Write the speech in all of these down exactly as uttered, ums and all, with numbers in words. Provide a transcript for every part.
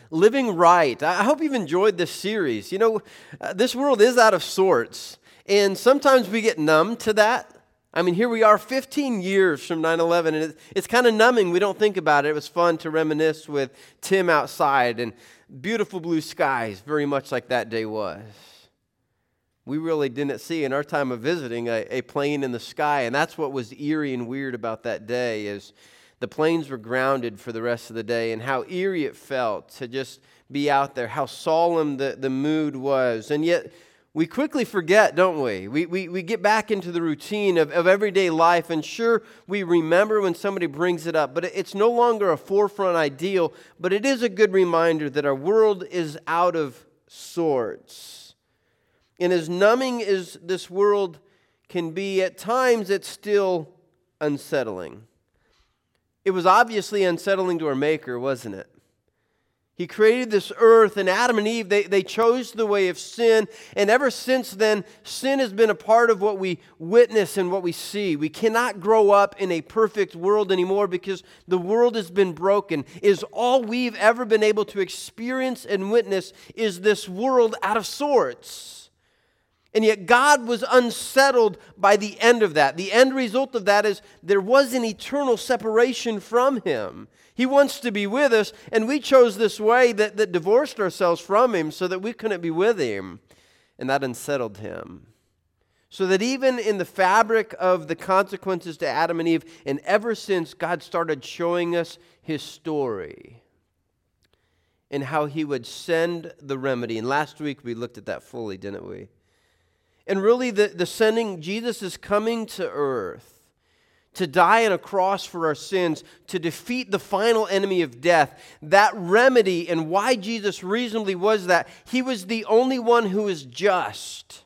living right. I hope you've enjoyed this series. You know, uh, this world is out of sorts, and sometimes we get numb to that. I mean, here we are fifteen years from nine eleven, and it, it's kind of numbing. We don't think about it. It was fun to reminisce with Tim outside, and beautiful blue skies, very much like that day was. We really didn't see in our time of visiting a, a plane in the sky, and that's what was eerie and weird about that day is the planes were grounded for the rest of the day, and how eerie it felt to just be out there, how solemn the, the mood was. And yet, we quickly forget, don't we? We we, we get back into the routine of, of everyday life, and sure, we remember when somebody brings it up, but it's no longer a forefront ideal, but it is a good reminder that our world is out of sorts. And as numbing as this world can be, at times it's still unsettling. It was obviously unsettling to our Maker, wasn't it? He created this earth, and Adam and Eve, they, they chose the way of sin. And ever since then, sin has been a part of what we witness and what we see. We cannot grow up in a perfect world anymore because the world has been broken. Is all we've ever been able to experience and witness is this world out of sorts. And yet God was unsettled by the end of that. The end result of that is there was an eternal separation from Him. He wants to be with us, and we chose this way that, that divorced ourselves from Him so that we couldn't be with Him. And that unsettled Him. So that even in the fabric of the consequences to Adam and Eve, and ever since, God started showing us His story and how He would send the remedy. And last week we looked at that fully, didn't we? And really, the, the sending, Jesus is coming to earth to die on a cross for our sins, to defeat the final enemy of death. That remedy, and why Jesus reasonably was that, He was the only one who is just.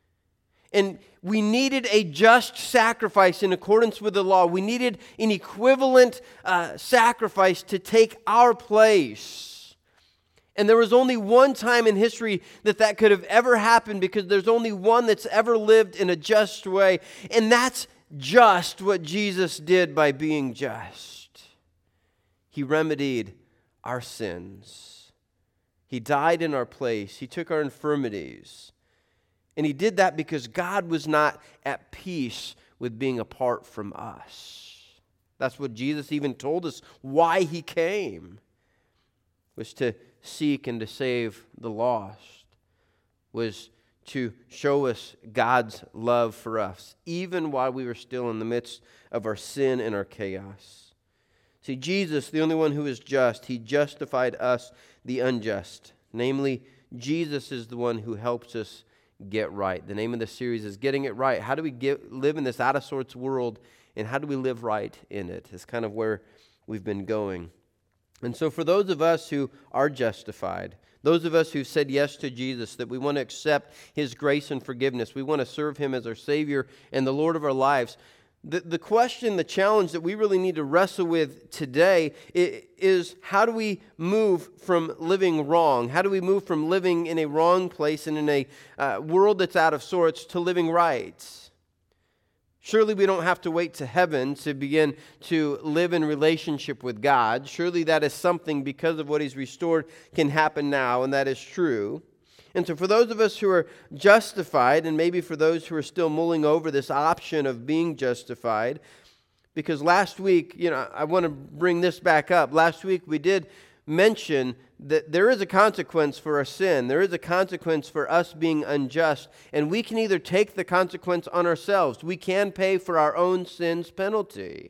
And we needed a just sacrifice in accordance with the law. We needed an equivalent uh, sacrifice to take our place. And there was only one time in history that that could have ever happened, because there's only one that's ever lived in a just way. And that's just what Jesus did by being just. He remedied our sins. He died in our place. He took our infirmities. And He did that because God was not at peace with being apart from us. That's what Jesus even told us why He came, was to seek and to save the lost, was to show us God's love for us, even while we were still in the midst of our sin and our chaos. See, Jesus, the only one who is just, He justified us, the unjust. Namely, Jesus is the one who helps us get right. The name of the series is Getting It Right. How do we get, live in this out-of-sorts world, and how do we live right in it? It's kind of where we've been going. And so for those of us who are justified, those of us who said yes to Jesus, that we want to accept His grace and forgiveness, we want to serve Him as our Savior and the Lord of our lives, the, the question, the challenge that we really need to wrestle with today is, how do we move from living wrong? How do we move from living in a wrong place and in a uh, world that's out of sorts to living right? Surely we don't have to wait to heaven to begin to live in relationship with God. Surely that is something, because of what He's restored, can happen now, and that is true. And so for those of us who are justified, and maybe for those who are still mulling over this option of being justified, because last week, you know, I want to bring this back up. Last week we did mention that there is a consequence for our sin. There is a consequence for us being unjust. And we can either take the consequence on ourselves. We can pay for our own sin's penalty.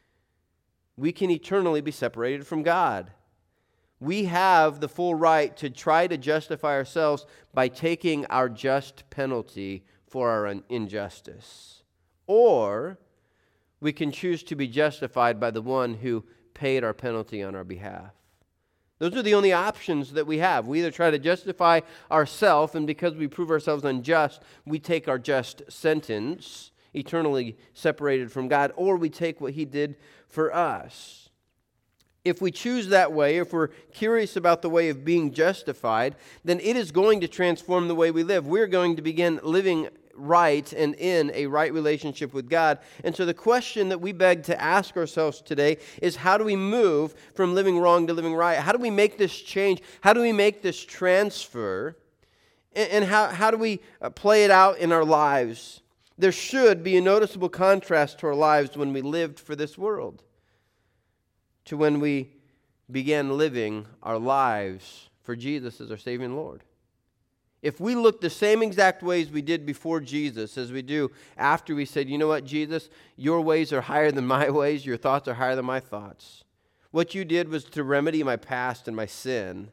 We can eternally be separated from God. We have the full right to try to justify ourselves by taking our just penalty for our injustice. Or we can choose to be justified by the one who paid our penalty on our behalf. Those are the only options that we have. We either try to justify ourselves, and because we prove ourselves unjust, we take our just sentence, eternally separated from God, or we take what He did for us. If we choose that way, if we're curious about the way of being justified, then it is going to transform the way we live. We're going to begin living right and in a right relationship with God. And so the question that we beg to ask ourselves today is, how do we move from living wrong to living right? How do we make this change? How do we make this transfer? And, and how, how do we uh, play it out in our lives? There should be a noticeable contrast to our lives when we lived for this world to when we began living our lives for Jesus as our Savior and Lord. If we look the same exact ways we did before Jesus as we do after we said, you know what, Jesus, your ways are higher than my ways, your thoughts are higher than my thoughts. What you did was to remedy my past and my sin.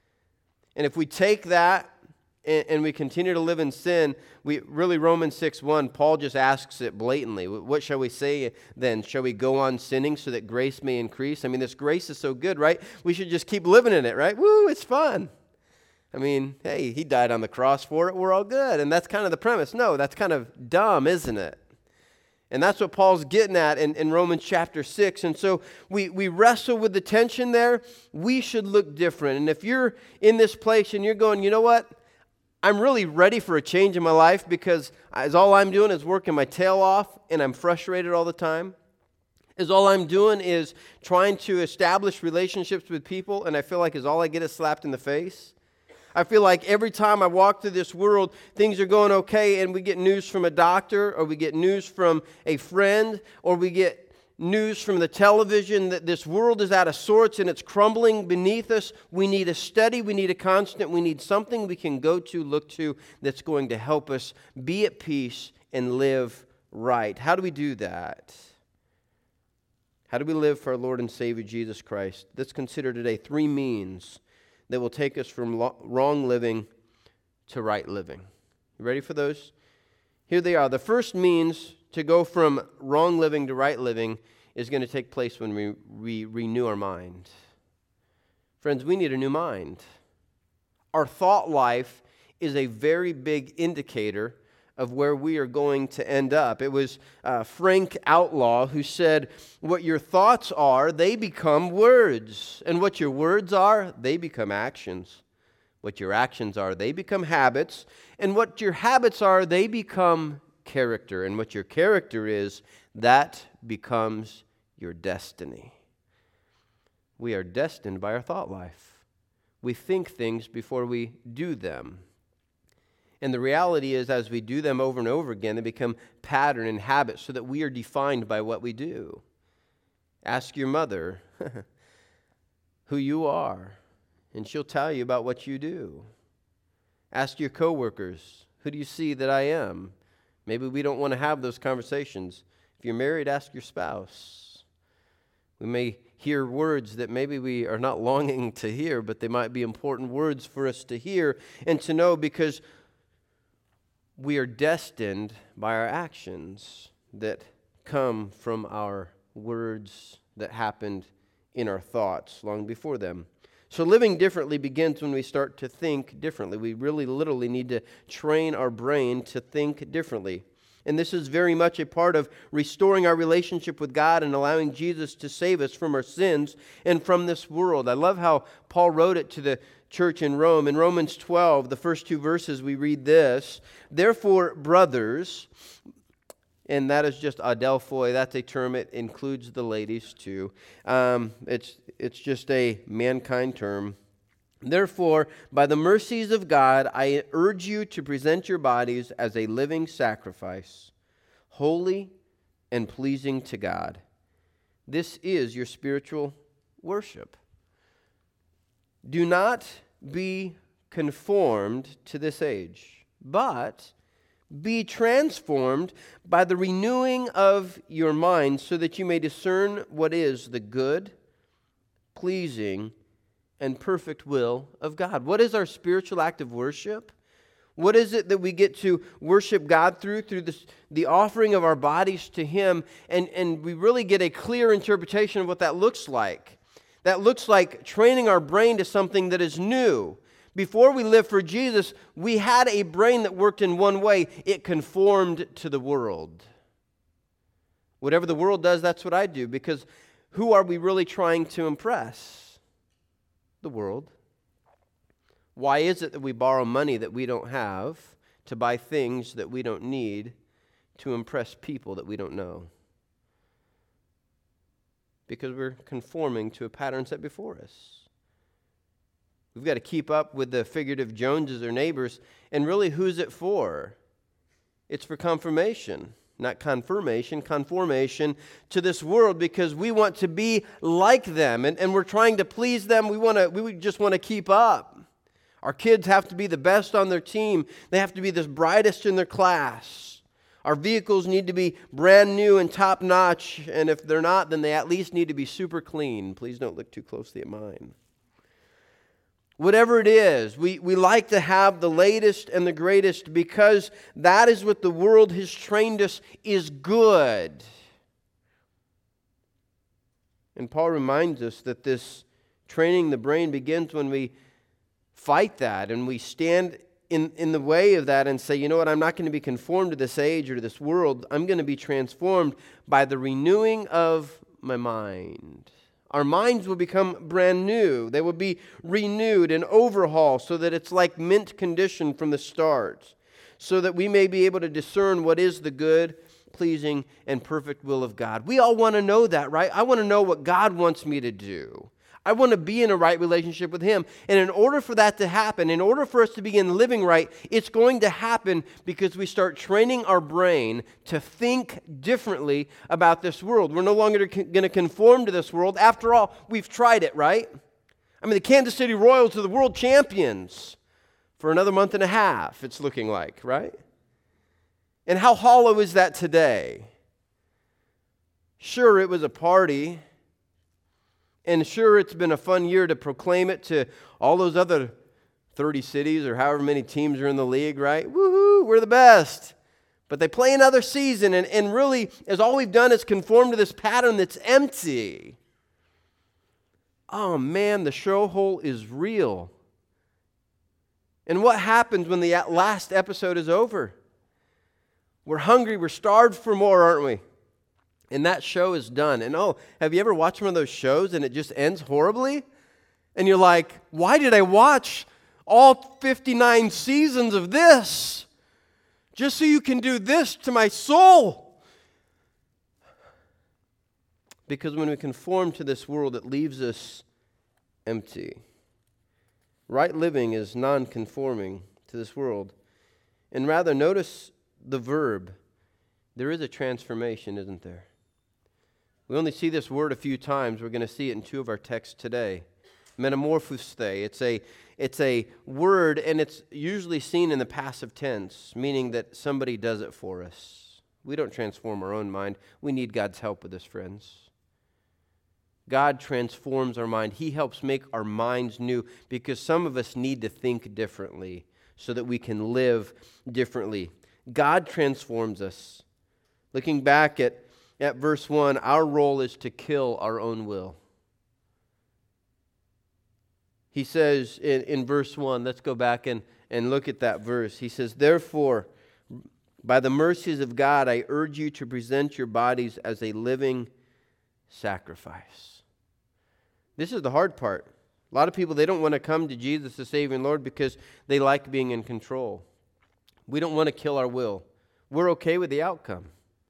And if we take that and, and we continue to live in sin, we really, Romans six one, Paul just asks it blatantly. What shall we say then? Shall we go on sinning so that grace may increase? I mean, this grace is so good, right? We should just keep living in it, right? Woo, it's fun. I mean, hey, he died on the cross for it. We're all good. And that's kind of the premise. No, that's kind of dumb, isn't it? And that's what Paul's getting at in, in Romans chapter six. And so we, we wrestle with the tension there. We should look different. And if you're in this place and you're going, you know what? I'm really ready for a change in my life because as all I'm doing is working my tail off and I'm frustrated all the time. Is all I'm doing is trying to establish relationships with people and I feel like is all I get is slapped in the face. I feel like every time I walk through this world, things are going okay, and we get news from a doctor, or we get news from a friend, or we get news from the television that this world is out of sorts and it's crumbling beneath us. We need a steady, we need a constant, we need something we can go to, look to, that's going to help us be at peace and live right. How do we do that? How do we live for our Lord and Savior Jesus Christ? Let's consider today three means that will take us from lo- wrong living to right living. You ready for those? Here they are. The first means to go from wrong living to right living is going to take place when we, we renew our mind. Friends, we need a new mind. Our thought life is a very big indicator of where we are going to end up. It was uh, Frank Outlaw who said, what your thoughts are, they become words. And what your words are, they become actions. What your actions are, they become habits. And what your habits are, they become character. And what your character is, that becomes your destiny. We are destined by our thought life. We think things before we do them. And the reality is, as we do them over and over again, they become pattern and habits so that we are defined by what we do. Ask your mother who you are, and she'll tell you about what you do. Ask your coworkers, who do you see that I am? Maybe we don't want to have those conversations. If you're married, ask your spouse. We may hear words that maybe we are not longing to hear, but they might be important words for us to hear and to know, because we are destined by our actions that come from our words that happened in our thoughts long before them. So living differently begins when we start to think differently. We really literally need to train our brain to think differently. And this is very much a part of restoring our relationship with God and allowing Jesus to save us from our sins and from this world. I love how Paul wrote it to the church in Rome. In Romans twelve, the first two verses, we read this: therefore, brothers, and that is just adelphoi, that's a term, it includes the ladies too. Um, it's, it's just a mankind term. Therefore, by the mercies of God, I urge you to present your bodies as a living sacrifice, holy and pleasing to God. This is your spiritual worship. Do not be conformed to this age, but be transformed by the renewing of your mind, so that you may discern what is the good, pleasing, and perfect will of God. What is our spiritual act of worship? What is it that we get to worship God through? Through this, the offering of our bodies to Him, and, and we really get a clear interpretation of what that looks like. That looks like training our brain to something that is new. Before we lived for Jesus, we had a brain that worked in one way. It conformed to the world. Whatever the world does, that's what I do. Because who are we really trying to impress? The world. Why is it that we borrow money that we don't have to buy things that we don't need to impress people that we don't know. Because we're conforming to a pattern set before us. We've got to keep up with the figurative Joneses or neighbors. And really, who's it for? It's for confirmation, not confirmation, conformation to this world, because we want to be like them, and, and we're trying to please them. We want to. We just want to keep up. Our kids have to be the best on their team. They have to be the brightest in their class. Our vehicles need to be brand new and top notch, and if they're not, then they at least need to be super clean. Please don't look too closely at mine. Whatever it is, we, we like to have the latest and the greatest because that is what the world has trained us is good. And Paul reminds us that this training the brain begins when we fight that and we stand in, in the way of that and say, you know what, I'm not going to be conformed to this age or to this world. I'm going to be transformed by the renewing of my mind. Our minds will become brand new. They will be renewed and overhauled so that it's like mint condition from the start, so that we may be able to discern what is the good, pleasing, and perfect will of God. We all want to know that, right? I want to know what God wants me to do. I want to be in a right relationship with Him. And in order for that to happen, in order for us to begin living right, it's going to happen because we start training our brain to think differently about this world. We're no longer going to conform to this world. After all, we've tried it, right? I mean, the Kansas City Royals are the world champions for another month and a half, it's looking like, right? And how hollow is that today? Sure, it was a party. And sure, it's been a fun year to proclaim it to all those other thirty cities or however many teams are in the league, right? Woohoo, we're the best. But they play another season, and, and really, as all we've done is conform to this pattern that's empty. Oh man, the show hole is real. And what happens when the last episode is over? We're hungry, we're starved for more, aren't we? And that show is done. And oh, have you ever watched one of those shows and it just ends horribly? And you're like, why did I watch all fifty-nine seasons of this? Just so you can do this to my soul. Because when we conform to this world, it leaves us empty. Right living is non-conforming to this world. And rather, notice the verb. There is a transformation, isn't there? We only see this word a few times. We're going to see it in two of our texts today. Metamorphosthei. It's a, it's a word, and it's usually seen in the passive tense, meaning that somebody does it for us. We don't transform our own mind. We need God's help with this, friends. God transforms our mind. He helps make our minds new because some of us need to think differently so that we can live differently. God transforms us. Looking back at At verse one, our role is to kill our own will. He says in, in verse one, let's go back and, and look at that verse. He says, therefore, by the mercies of God, I urge you to present your bodies as a living sacrifice. This is the hard part. A lot of people, they don't want to come to Jesus as Savior and Lord because they like being in control. We don't want to kill our will. We're okay with the outcome.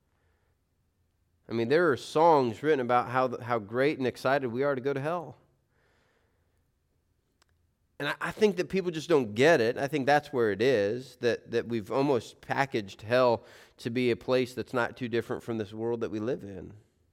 I mean, there are songs written about how how great and excited we are to go to hell. And I, I think that people just don't get it. I think that's where it is, that, that we've almost packaged hell to be a place that's not too different from this world that we live in.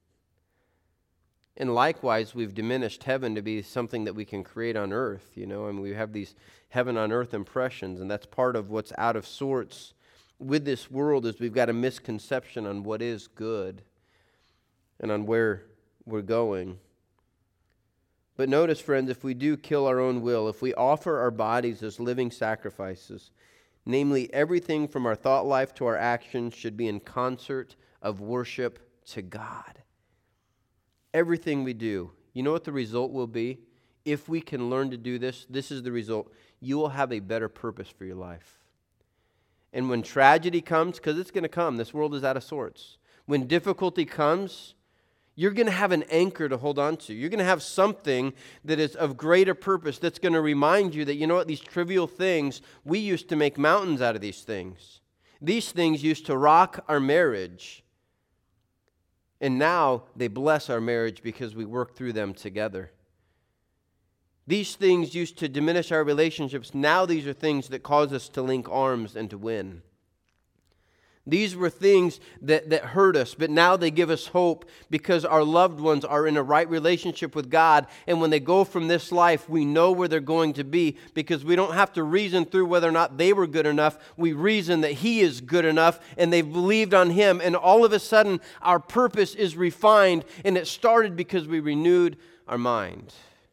And likewise, we've diminished heaven to be something that we can create on earth. You know, I mean, we have these heaven on earth impressions, and that's part of what's out of sorts with this world is we've got a misconception on what is good and on where we're going. But notice, friends, if we do kill our own will, if we offer our bodies as living sacrifices, namely everything from our thought life to our actions should be in concert of worship to God. Everything we do. You know what the result will be? If we can learn to do this, this is the result. You will have a better purpose for your life. And when tragedy comes, because it's going to come, this world is out of sorts. When difficulty comes, You're going to have an anchor to hold on to. You're going to have something that is of greater purpose that's going to remind you that, you know what, these trivial things, we used to make mountains out of these things. These things used to rock our marriage. And now they bless our marriage because we work through them together. These things used to diminish our relationships. Now these are things that cause us to link arms and to win. These were things that, that hurt us, but now they give us hope because our loved ones are in a right relationship with God. And when they go from this life, we know where they're going to be because we don't have to reason through whether or not they were good enough. We reason that He is good enough and they've believed on Him. And all of a sudden, our purpose is refined, and it started because we renewed our mind.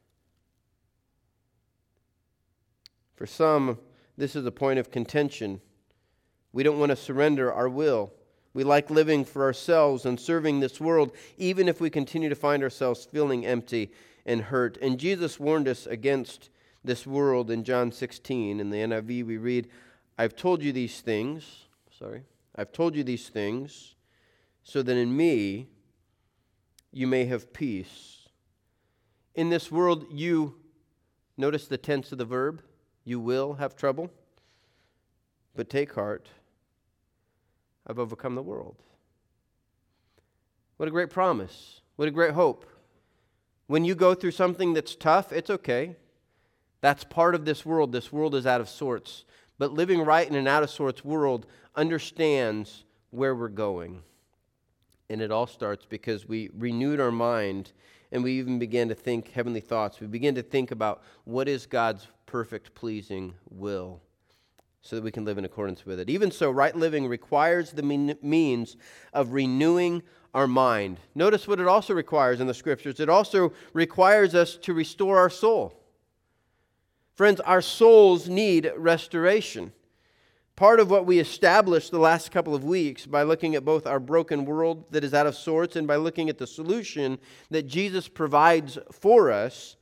For some, this is a point of contention. We don't want to surrender our will. We like living for ourselves and serving this world, even if we continue to find ourselves feeling empty and hurt. And Jesus warned us against this world in John sixteen. In the N I V we read, I've told you these things, sorry, I've told you these things so that in me you may have peace. In this world you, notice the tense of the verb, you will have trouble, but take heart. I've overcome the world. What a great promise. What a great hope. When you go through something that's tough, it's okay. That's part of this world. This world is out of sorts. But living right in an out of sorts world understands where we're going. And it all starts because we renewed our mind and we even began to think heavenly thoughts. We began to think about what is God's perfect, pleasing will, so that we can live in accordance with it. Even so, right living requires the mean, means of renewing our mind. Notice what it also requires in the Scriptures. It also requires us to restore our soul. Friends, our souls need restoration. Part of what we established the last couple of weeks by looking at both our broken world that is out of sorts and by looking at the solution that Jesus provides for us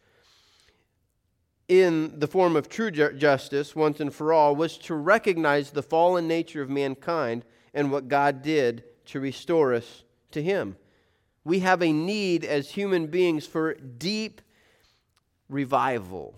in the form of true ju- justice once and for all was to recognize the fallen nature of mankind and what God did to restore us to Him. We have a need as human beings for deep revival.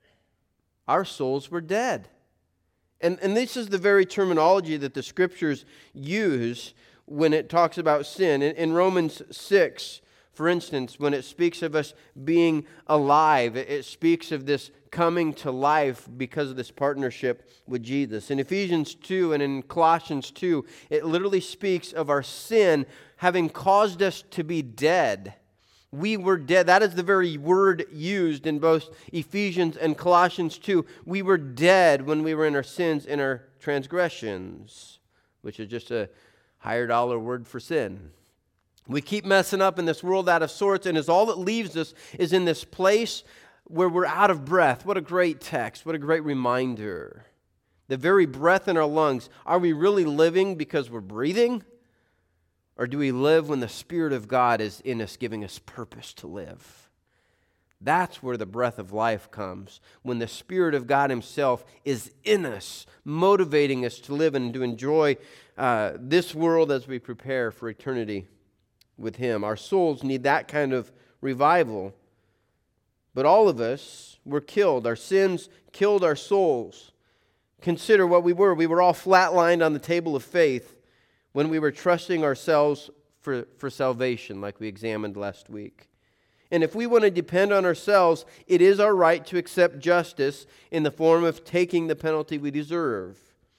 Our souls were dead. And, and this is the very terminology that the Scriptures use when it talks about sin. In, in Romans six, for instance, when it speaks of us being alive, it, it speaks of this coming to life because of this partnership with Jesus. In Ephesians two and in Colossians two, it literally speaks of our sin having caused us to be dead. We were dead. That is the very word used in both Ephesians and Colossians two. We were dead when we were in our sins and our transgressions, which is just a higher dollar word for sin. We keep messing up in this world out of sorts, and as all that leaves us is in this place where we're out of breath. What a great text. What a great reminder. The very breath in our lungs. Are we really living because we're breathing? Or do we live when the Spirit of God is in us, giving us purpose to live? That's where the breath of life comes. When the Spirit of God Himself is in us, motivating us to live and to enjoy uh, this world as we prepare for eternity with Him. Our souls need that kind of revival. But all of us were killed. Our sins killed our souls. Consider what we were. We were all flatlined on the table of faith when we were trusting ourselves for, for salvation, like we examined last week. And if we want to depend on ourselves, it is our right to accept justice in the form of taking the penalty we deserve.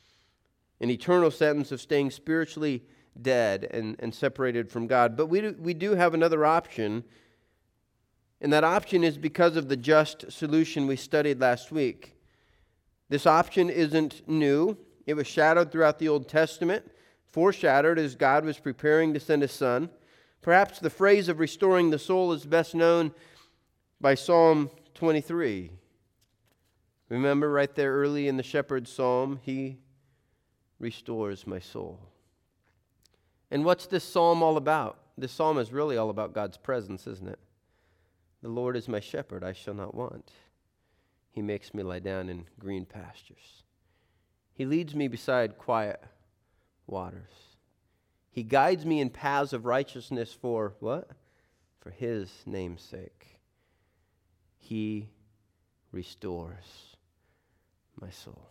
An eternal sentence of staying spiritually dead and, and separated from God. But we do, we do have another option. And that option is because of the just solution we studied last week. This option isn't new. It was shadowed throughout the Old Testament, foreshadowed as God was preparing to send His Son. Perhaps the phrase of restoring the soul is best known by Psalm twenty-three. Remember right there early in the shepherd's psalm, He restores my soul. And what's this psalm all about? This psalm is really all about God's presence, isn't it? The Lord is my shepherd, I shall not want. He makes me lie down in green pastures. He leads me beside quiet waters. He guides me in paths of righteousness for what? for his name's sake. He restores my soul.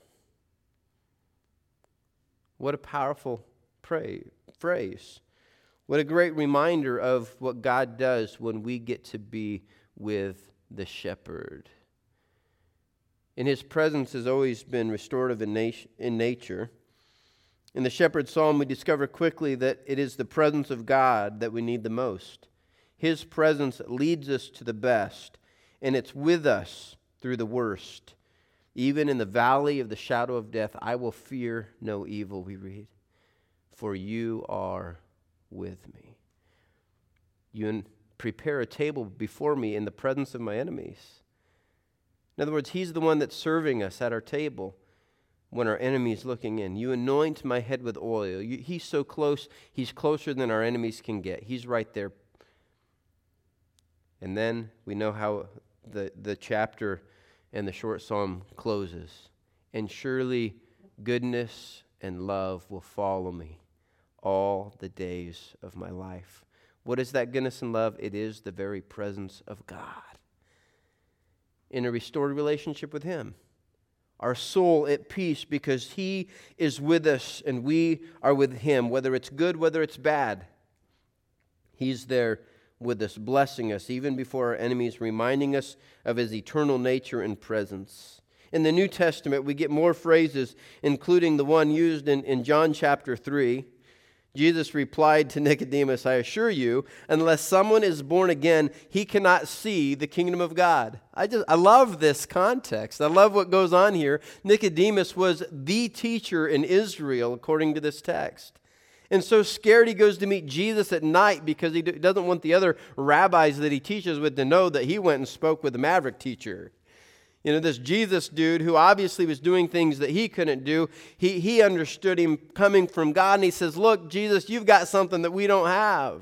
What a powerful pray, phrase. What a great reminder of what God does when we get to be with the shepherd. And his presence has always been restorative in, nat- in nature. In the shepherd's psalm, we discover quickly that it is the presence of God that we need the most. His presence leads us to the best, and it's with us through the worst. Even in the valley of the shadow of death, I will fear no evil, we read, for you are with me. You prepare a table before me in the presence of my enemies. In other words, he's the one that's serving us at our table when our enemy's looking in. You anoint my head with oil. You, he's so close, he's closer than our enemies can get. He's right there. And then we know how the, the chapter and the short psalm closes. And surely goodness and love will follow me all the days of my life. What is that goodness and love? It is the very presence of God in a restored relationship with him. Our soul at peace because he is with us and we are with him, whether it's good, whether it's bad. He's there with us, blessing us even before our enemies, reminding us of his eternal nature and presence. In the New Testament, we get more phrases, including the one used in, in John chapter three. Jesus replied to Nicodemus, I assure you, unless someone is born again, he cannot see the kingdom of God. I just I love this context. I love what goes on here. Nicodemus was the teacher in Israel, according to this text. And so scared he goes to meet Jesus at night because he doesn't want the other rabbis that he teaches with to know that he went and spoke with the maverick teacher. You know, this Jesus dude who obviously was doing things that he couldn't do, he, he understood him coming from God, and he says, look, Jesus, you've got something that we don't have.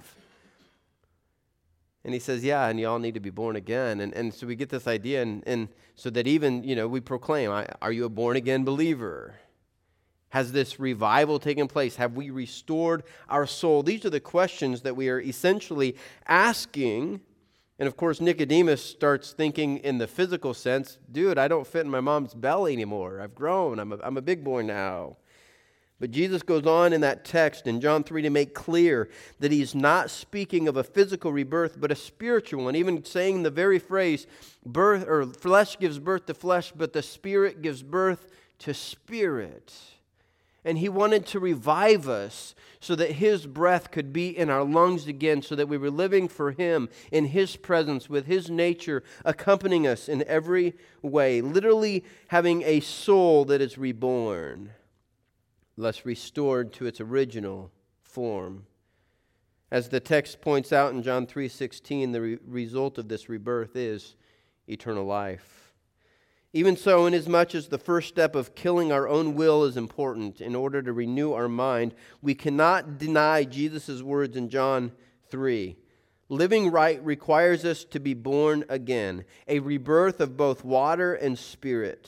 And he says, yeah, and you all need to be born again. And, and so we get this idea, and, and so that even, you know, we proclaim, are you a born-again believer? Has this revival taken place? Have we restored our soul? These are the questions that we are essentially asking. And of course, Nicodemus starts thinking in the physical sense, dude, I don't fit in my mom's belly anymore. I've grown. I'm a, I'm a big boy now. But Jesus goes on in that text in John three to make clear that he's not speaking of a physical rebirth, but a spiritual one, even saying the very phrase, birth or flesh gives birth to flesh, but the spirit gives birth to spirit. And he wanted to revive us so that his breath could be in our lungs again, so that we were living for him in his presence, with his nature accompanying us in every way, literally having a soul that is reborn, thus restored to its original form. As the text points out in John three sixteen, the re- result of this rebirth is eternal life. Even so, inasmuch as the first step of killing our own will is important in order to renew our mind, we cannot deny Jesus' words in John three. Living right requires us to be born again, a rebirth of both water and spirit.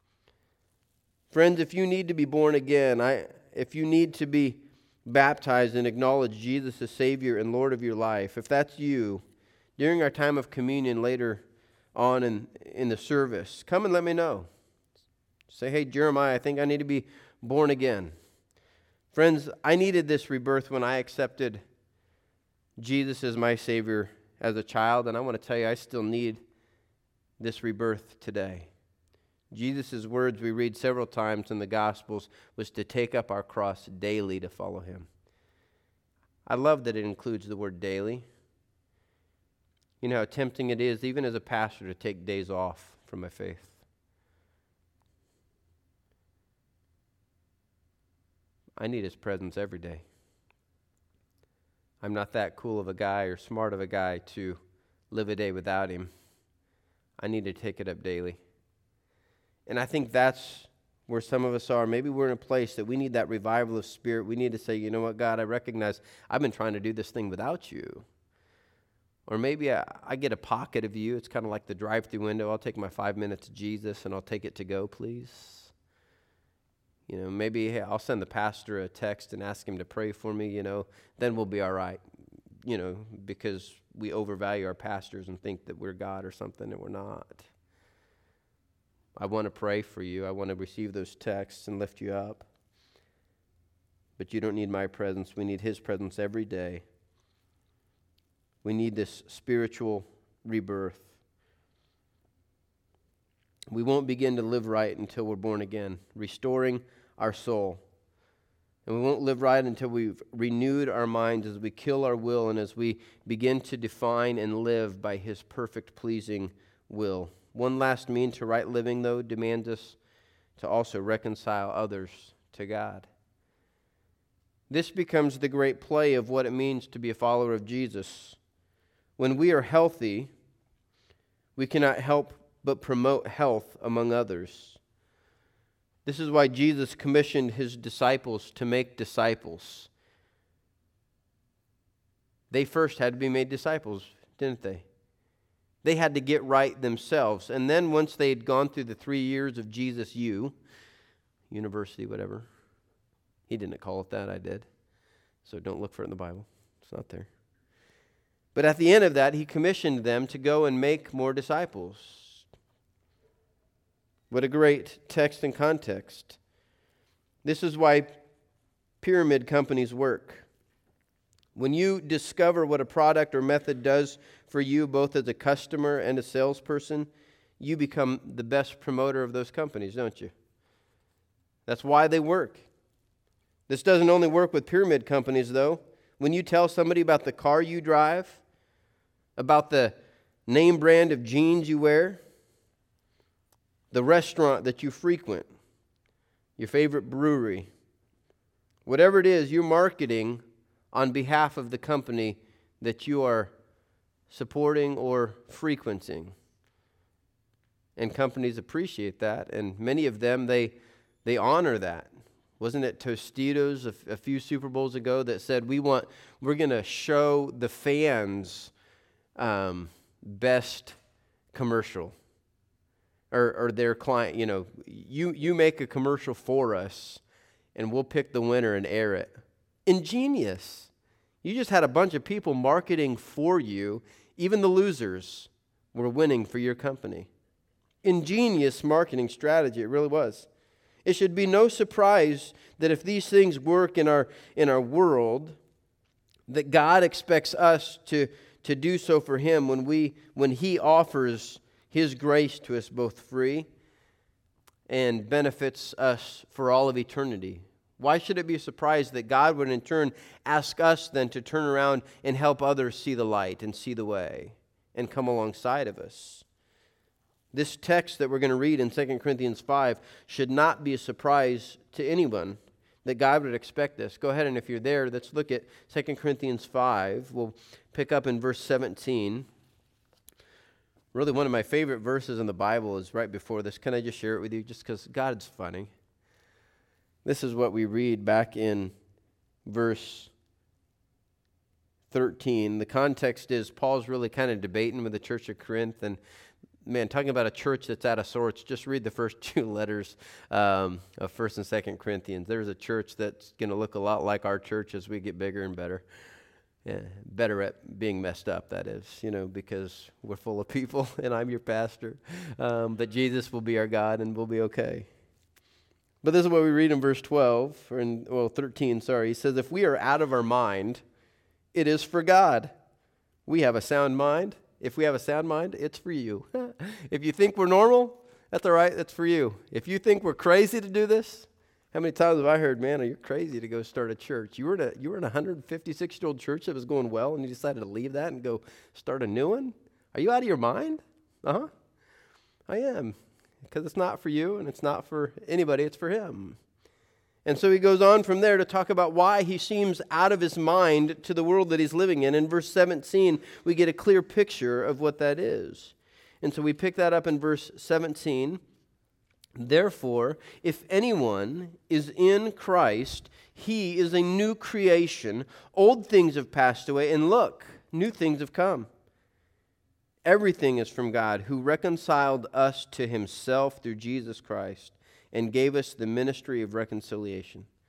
Friends, if you need to be born again, I, if you need to be baptized and acknowledge Jesus as Savior and Lord of your life, if that's you, during our time of communion later on in, in the service, come and let me know. Say, hey, Jeremiah, I think I need to be born again. Friends, I needed this rebirth when I accepted Jesus as my Savior as a child, and I want to tell you, I still need this rebirth today. Jesus' words we read several times in the Gospels was to take up our cross daily to follow him. I love that it includes the word daily. You know how tempting it is, even as a pastor, to take days off from my faith. I need his presence every day. I'm not that cool of a guy or smart of a guy to live a day without him. I need to take it up daily. And I think that's where some of us are. Maybe we're in a place that we need that revival of spirit. We need to say, you know what, God, I recognize I've been trying to do this thing without you. Or maybe I, I get a pocket of you. It's kind of like the drive-through window. I'll take my five minutes to Jesus and I'll take it to go, please. You know, maybe hey, I'll send the pastor a text and ask him to pray for me, you know. Then we'll be all right, you know, because we overvalue our pastors and think that we're God or something, and we're not. I want to pray for you. I want to receive those texts and lift you up. But you don't need my presence. We need His presence every day. We need this spiritual rebirth. We won't begin to live right until we're born again, restoring our soul. And we won't live right until we've renewed our minds as we kill our will and as we begin to define and live by His perfect, pleasing will. One last mean to right living, though, demands us to also reconcile others to God. This becomes the great play of what it means to be a follower of Jesus. When we are healthy, we cannot help but promote health among others. This is why Jesus commissioned His disciples to make disciples. They first had to be made disciples, didn't they? They had to get right themselves. And then once they had gone through the three years of Jesus U, university, whatever. He didn't call it that, I did. So don't look for it in the Bible. It's not there. But at the end of that, He commissioned them to go and make more disciples. What a great text and context. This is why pyramid companies work. When you discover what a product or method does for you, both as a customer and a salesperson, you become the best promoter of those companies, don't you? That's why they work. This doesn't only work with pyramid companies, though. When you tell somebody about the car you drive, about the name brand of jeans you wear, the restaurant that you frequent, your favorite brewery, whatever it is, you're marketing on behalf of the company that you are supporting or frequenting. And companies appreciate that, and many of them, they they honor that. Wasn't it Tostitos a, a few Super Bowls ago that said, we want, we're going to show the fans um, best commercial? Or, or their client, you know, you, you make a commercial for us, and we'll pick the winner and air it. Ingenious. You just had a bunch of people marketing for you. Even the losers were winning for your company. Ingenious marketing strategy, it really was. It should be no surprise that if these things work in our in our world, that God expects us to, to do so for Him when we when He offers His grace to us both free and benefits us for all of eternity. Why should it be a surprise that God would in turn ask us then to turn around and help others see the light and see the way and come alongside of us? This text that we're going to read in Second Corinthians five should not be a surprise to anyone that God would expect this. Go ahead, and if you're there, let's look at Second Corinthians five. We'll pick up in verse seventeen. Really, one of my favorite verses in the Bible is right before this. Can I just share it with you? Just because God's funny. This is what we read back in verse thirteen. The context is Paul's really kind of debating with the church of Corinth. And man, talking about a church that's out of sorts, just read the first two letters um, of First and Second Corinthians. There's a church that's going to look a lot like our church as we get bigger and better. Yeah, better at being messed up, that is, you know, because we're full of people and I'm your pastor. Um, but Jesus will be our God and we'll be okay. But this is what we read in verse twelve, or in, well, thirteen, sorry. He says, if we are out of our mind, it is for God. We have a sound mind. If we have a sound mind, it's for you. If you think we're normal, that's all right, that's for you. If you think we're crazy to do this, how many times have I heard, man, you're crazy to go start a church? You were in a, you were in a one hundred fifty-six-year-old church that was going well, and you decided to leave that and go start a new one? Are you out of your mind? Uh-huh. I am, because it's not for you, and it's not for anybody. It's for Him. And so he goes on from there to talk about why he seems out of his mind to the world that he's living in. In verse seventeen, we get a clear picture of what that is. And so we pick that up in verse seventeen. Therefore, if anyone is in Christ, he is a new creation. Old things have passed away, and look, new things have come. Everything is from God, who reconciled us to Himself through Jesus Christ and gave us the ministry of reconciliation.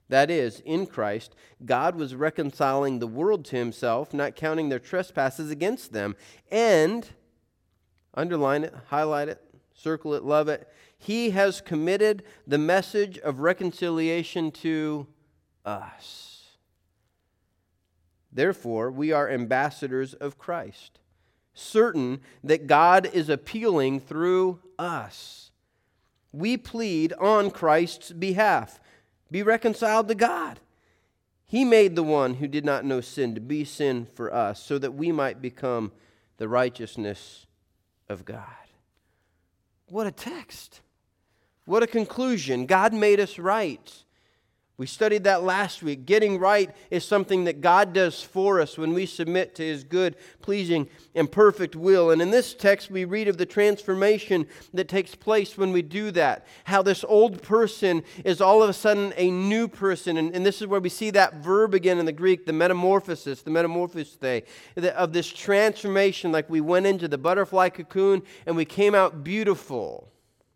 That is, in Christ, God was reconciling the world to himself, not counting their trespasses against them. And, underline it, highlight it, circle it, love it, he has committed the message of reconciliation to us. Therefore, we are ambassadors of Christ, certain that God is appealing through us. We plead on Christ's behalf. Be reconciled to God. He made the one who did not know sin to be sin for us, so that we might become the righteousness of God. What a text. What a conclusion. God made us right. We studied that last week. Getting right is something that God does for us when we submit to His good, pleasing, and perfect will. And in this text, we read of the transformation that takes place when we do that. How this old person is all of a sudden a new person. And, and this is where we see that verb again in the Greek, the metamorphosis, the metamorphose, of this transformation, like we went into the butterfly cocoon and we came out beautiful.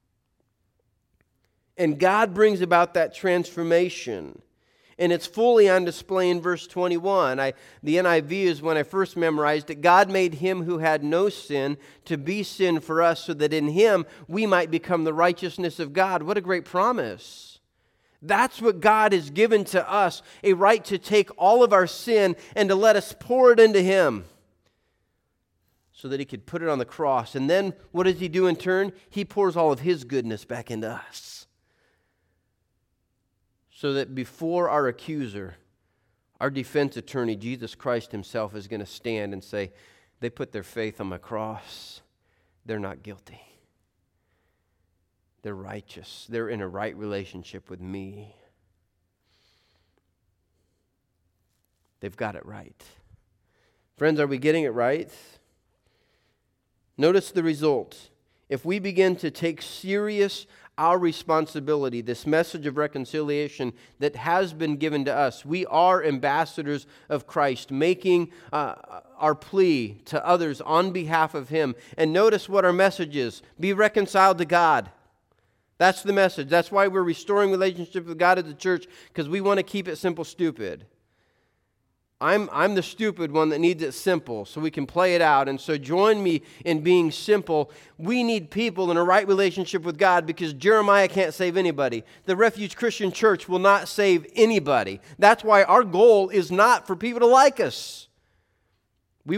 And God brings about that transformation. And it's fully on display in verse twenty-one. I, the N I V is when I first memorized it. God made him who had no sin to be sin for us, so that in him we might become the righteousness of God. What a great promise. That's what God has given to us, a right to take all of our sin and to let us pour it into him, so that he could put it on the cross. And then what does he do in turn? He pours all of his goodness back into us. So that before our accuser, our defense attorney, Jesus Christ himself, is going to stand and say, they put their faith on my cross. They're not guilty. They're righteous. They're in a right relationship with me. They've got it right. Friends, are we getting it right? Notice the result. If we begin to take serious our responsibility, this message of reconciliation that has been given to us, we are ambassadors of Christ, making uh, our plea to others on behalf of him. And notice what our message is. Be reconciled to God. That's the message. That's why we're restoring relationship with God as a church, because we want to keep it simple, stupid. I'm, I'm the stupid one that needs it simple so we can play it out. And so join me in being simple. We need people in a right relationship with God, because Jeremiah can't save anybody. The Refuge Christian Church will not save anybody. That's why our goal is not for people to like us.